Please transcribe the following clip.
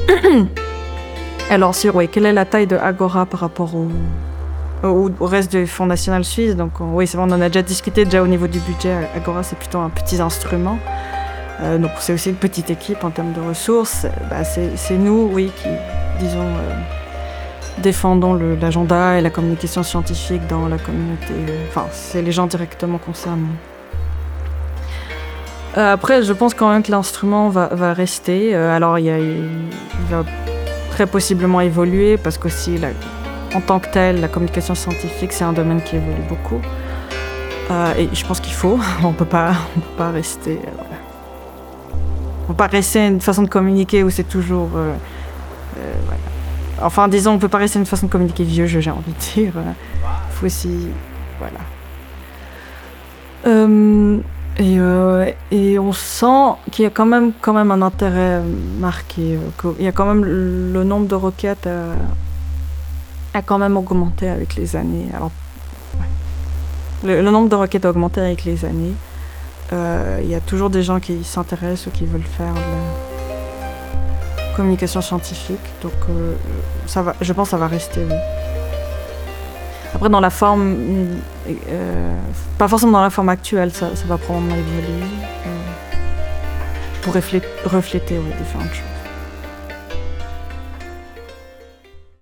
Alors sur, oui, quelle est la taille de Agora par rapport au reste du Fonds national suisse? Donc oui, c'est vrai, on en a déjà discuté au niveau du budget. Agora, c'est plutôt un petit instrument. Donc c'est aussi une petite équipe en termes de ressources. C'est nous, oui, qui, disons, défendons l'agenda et la communication scientifique dans la communauté. Enfin, c'est les gens directement concernés. Après, je pense quand même que l'instrument va rester. Alors, il va très possiblement évoluer parce qu'aussi, en tant que tel, la communication scientifique, c'est un domaine qui évolue beaucoup. Et je pense qu'il faut. On peut pas rester. Voilà. On peut pas rester une façon de communiquer où c'est toujours. Voilà. Enfin, disons, on peut pas rester une façon de communiquer vieux jeu, j'ai envie de dire. Il faut aussi. Voilà. Et on sent qu'il y a quand même un intérêt marqué. Il y a quand même le nombre de requêtes a quand même augmenté avec les années. Alors, ouais. Le nombre de requêtes a augmenté avec les années. Il y a toujours des gens qui s'intéressent ou qui veulent faire de la communication scientifique. Donc, je pense que ça va rester, oui. Après, dans la forme, pas forcément dans la forme actuelle, ça va probablement évoluer pour refléter, oui, différentes choses.